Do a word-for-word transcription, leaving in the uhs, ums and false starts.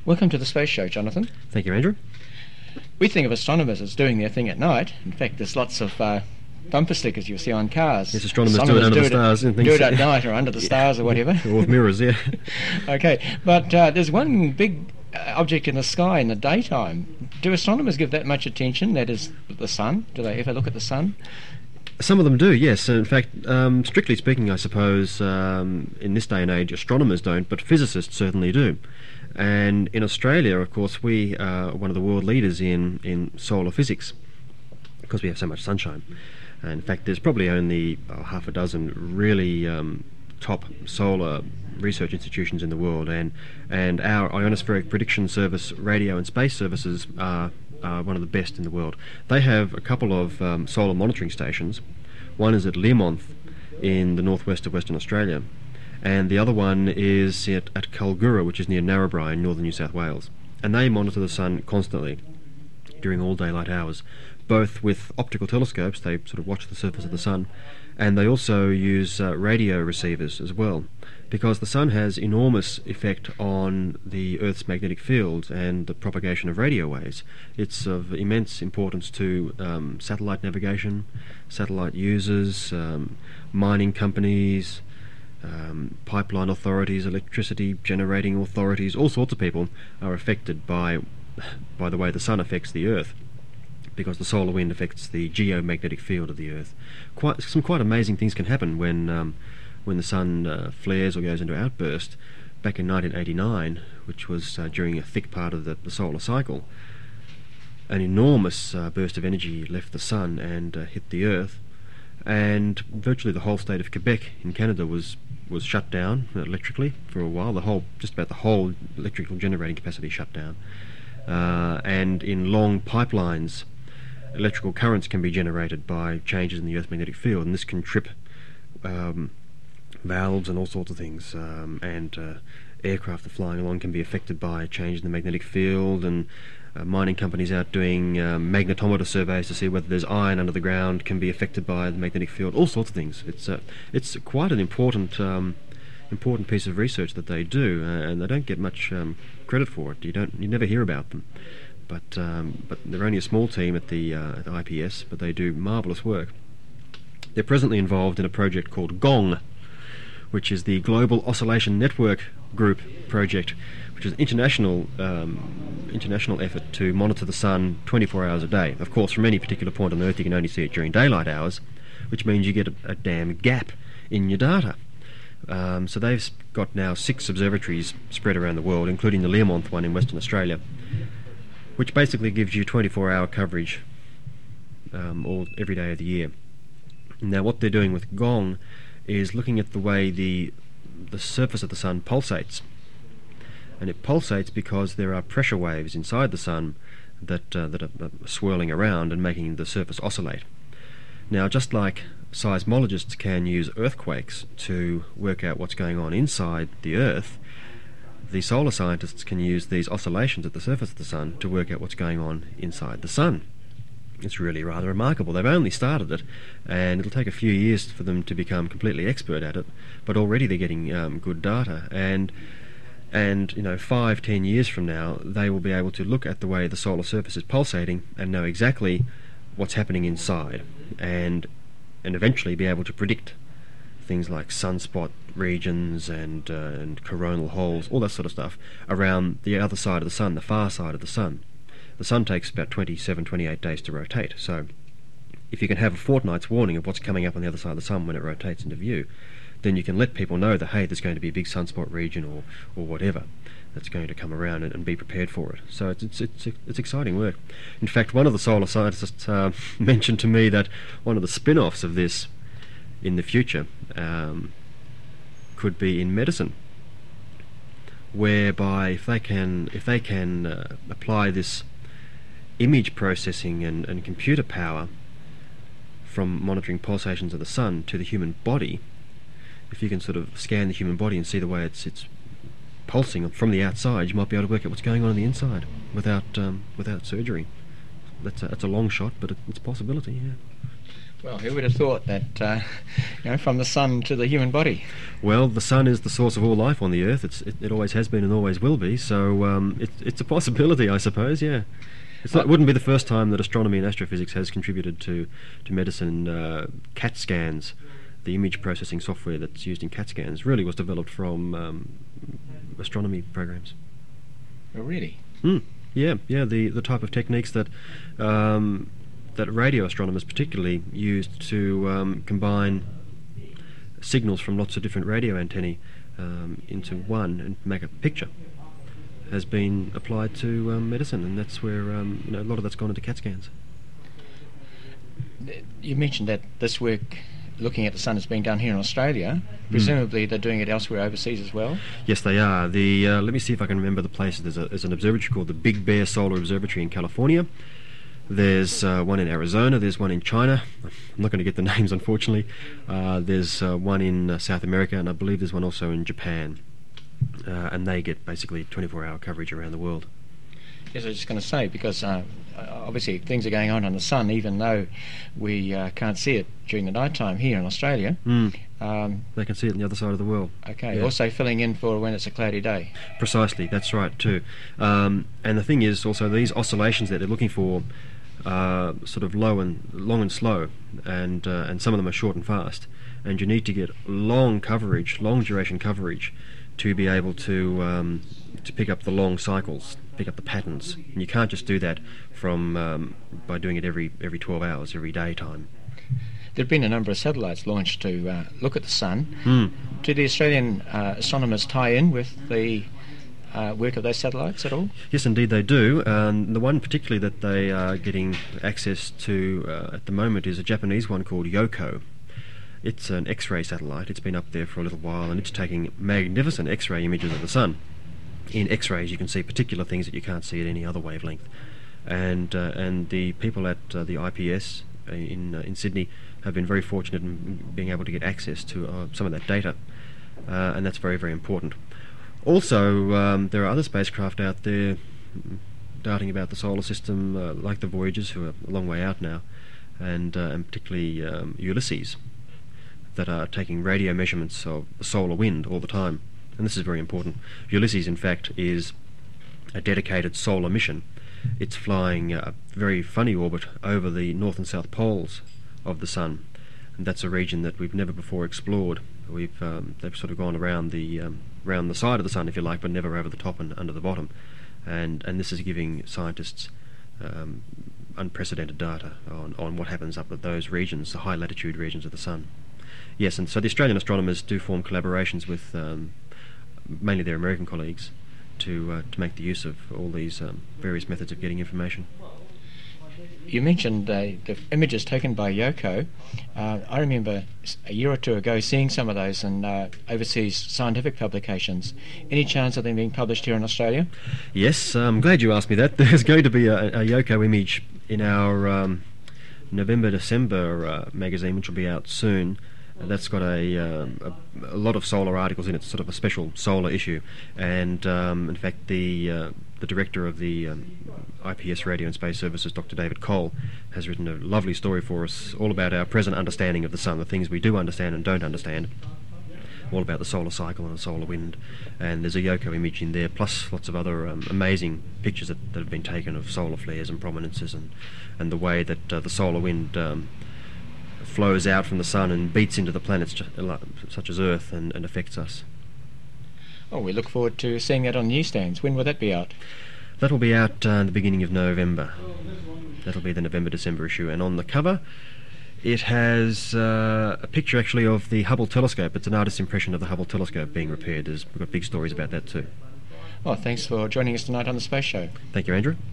Welcome to the Space Show, Jonathan. Thank you, Andrew. We think of astronomers as doing their thing at night. In fact, there's lots of uh, bumper stickers you'll see on cars. Yes, astronomers, astronomers do it under do the stars. It, and things. do it at night or under the stars or whatever. Or with mirrors, yeah. Okay, but uh, there's one big uh, object in the sky in the daytime. Do astronomers give that much attention? That is the sun. Do they ever look at the sun? Some of them do, yes. In fact, um, strictly speaking, I suppose, um, in this day and age, astronomers don't, but physicists certainly do. And in Australia, of course, we are one of the world leaders in, in solar physics because we have so much sunshine. And in fact, there's probably only oh, half a dozen really um, top solar research institutions in the world, and, and our ionospheric prediction service, radio and space services are Uh, one of the best in the world. They have a couple of um, solar monitoring stations. One is at Learmonth in the northwest of Western Australia, and the other one is at, at Kulgura, which is near Narrabri in northern New South Wales. And they monitor the sun constantly during all daylight hours, both with optical telescopes. They sort of watch the surface of the sun, and they also use uh, radio receivers as well, because the sun has enormous effect on the Earth's magnetic field and the propagation of radio waves. It's of immense importance to um, satellite navigation, satellite users, um, mining companies, um, pipeline authorities, electricity generating authorities. All sorts of people are affected by, by the way the sun affects the Earth, because the solar wind affects the geomagnetic field of the Earth. Quite some quite amazing things can happen when um, when the sun uh, flares or goes into outburst. Back in nineteen eighty-nine, which was uh, during a thick part of the, the solar cycle, an enormous uh, burst of energy left the sun and uh, hit the Earth, and virtually the whole state of Quebec in Canada was was shut down electrically for a while. The whole, just about the whole electrical generating capacity shut down, uh, and in long pipelines, electrical currents can be generated by changes in the Earth's magnetic field, and this can trip um, valves and all sorts of things, um, and uh, aircraft that are flying along can be affected by change in the magnetic field, and uh, mining companies out doing um, magnetometer surveys to see whether there's iron under the ground can be affected by the magnetic field, all sorts of things. It's uh, it's quite an important um, important piece of research that they do, uh, and they don't get much um, credit for it. You don't you never hear about them. But um, but they're only a small team at the, uh, at the I P S, but they do marvellous work. They're presently involved in a project called GONG, which is the Global Oscillation Network Group project, which is an international um, international effort to monitor the sun twenty-four hours a day. Of course, from any particular point on Earth, you can only see it during daylight hours, which means you get a, a damn gap in your data. Um, so they've got now six observatories spread around the world, including the Learmonth one in Western Australia, which basically gives you twenty-four hour coverage um, all every day of the year. Now, what they're doing with GONG is looking at the way the the surface of the sun pulsates, and it pulsates because there are pressure waves inside the sun that uh, that are swirling around and making the surface oscillate. Now, just like seismologists can use earthquakes to work out what's going on inside the Earth, the solar scientists can use these oscillations at the surface of the sun to work out what's going on inside the sun. It's really rather remarkable. They've only started it, and it'll take a few years for them to become completely expert at it, but already they're getting um, good data, and and you know, five, ten years from now, they will be able to look at the way the solar surface is pulsating and know exactly what's happening inside, and and eventually be able to predict things like sunspot regions and uh, and coronal holes, all that sort of stuff, around the other side of the sun, the far side of the sun. The sun takes about twenty-seven, twenty-eight days to rotate, so if you can have a fortnight's warning of what's coming up on the other side of the sun when it rotates into view, then you can let people know that, hey, there's going to be a big sunspot region or, or whatever that's going to come around, and, and be prepared for it. So it's, it's, it's, it's exciting work. In fact, one of the solar scientists uh, mentioned to me that one of the spin-offs of this in the future um, could be in medicine, whereby if they can if they can uh, apply this image processing and, and computer power from monitoring pulsations of the sun to the human body, if you can sort of scan the human body and see the way it's it's pulsing from the outside, you might be able to work out what's going on on the inside without um, without surgery. That's a, that's a long shot, but it, it's a possibility, yeah. Well, who would have thought that, uh, you know, from the sun to the human body? Well, the sun is the source of all life on the Earth. It's, it, it always has been and always will be. So um, it, it's a possibility, I suppose. Yeah, it's not, it wouldn't be the first time that astronomy and astrophysics has contributed to to medicine. Uh, CAT scans, the image processing software that's used in CAT scans, really was developed from um, astronomy programs. Oh, really? Mm, yeah, yeah. The the type of techniques that um, that radio astronomers particularly used to um, combine signals from lots of different radio antennae um, into one and make a picture has been applied to um, medicine, and that's where um, you know a lot of that's gone into CAT scans. You mentioned that this work looking at the sun is being done here in Australia. Presumably mm. they're doing it elsewhere overseas as well? Yes, they are. The uh, let me see if I can remember the places. There's, a, there's an observatory called the Big Bear Solar Observatory in California. There's uh, one in Arizona, there's one in China. I'm not going to get the names, unfortunately. Uh, there's uh, one in uh, South America, and I believe there's one also in Japan. Uh, and they get basically twenty-four hour coverage around the world. Yes, I was just going to say, because uh, obviously things are going on on the sun, even though we uh, can't see it during the night time here in Australia. Mm. Um, they can see it on the other side of the world. Okay, yeah. Also filling in for when it's a cloudy day. Precisely, that's right too. Um, and the thing is also these oscillations that they're looking for are sort of low and long and slow, and uh, and some of them are short and fast. And you need to get long coverage, long duration coverage, to be able to um, to pick up the long cycles, pick up the patterns. And you can't just do that from um, by doing it every every twelve hours, every daytime. There have been a number of satellites launched to uh, look at the sun. Mm. Do the Australian uh, astronomers tie in with the uh, work of those satellites at all? Yes, indeed they do. Um, the one particularly that they are getting access to uh, at the moment is a Japanese one called Yoko. It's an X-ray satellite. It's been up there for a little while, and it's taking magnificent X-ray images of the sun. In X-rays, you can see particular things that you can't see at any other wavelength. And uh, and the people at uh, the I P S in uh, in Sydney have been very fortunate in being able to get access to uh, some of that data, uh, and that's very, very important. Also, um, there are other spacecraft out there darting about the solar system, uh, like the Voyagers, who are a long way out now, and, uh, and particularly um, Ulysses, that are taking radio measurements of the solar wind all the time. And this is very important. Ulysses, in fact, is a dedicated solar mission. It's flying a very funny orbit over the north and south poles of the sun, and that's a region that we've never before explored. We've um, they've sort of gone around the um, around the side of the sun, if you like, but never over the top and under the bottom. And and this is giving scientists um, unprecedented data on on what happens up at those regions, the high latitude regions of the sun. Yes, and so the Australian astronomers do form collaborations with um, mainly their American colleagues to uh, to make the use of all these um, various methods of getting information. You mentioned uh, the images taken by Yoko. Uh, I remember a year or two ago seeing some of those in uh, overseas scientific publications. Any chance of them being published here in Australia? Yes, I'm glad you asked me that. There's going to be a, a Yoko image in our um, November-December uh, magazine, which will be out soon. That's got a, um, a, a lot of solar articles in it, sort of a special solar issue. And um, in fact, the uh, the director of the um, I P S Radio and Space Services, Doctor David Cole, has written a lovely story for us all about our present understanding of the sun, the things we do understand and don't understand, all about the solar cycle and the solar wind. And there's a Yoko image in there, plus lots of other um, amazing pictures that, that have been taken of solar flares and prominences, and, and the way that uh, the solar wind um, flows out from the sun and beats into the planets such as Earth and, and affects us. Oh, we look forward to seeing that on newsstands. When will that be out? That will be out uh, in the beginning of November. That'll be the November-December issue. And on the cover, it has uh, a picture actually of the Hubble telescope. It's an artist's impression of the Hubble telescope being repaired. There's, we've got big stories about that too. Well, thanks for joining us tonight on the Space Show. Thank you, Andrew.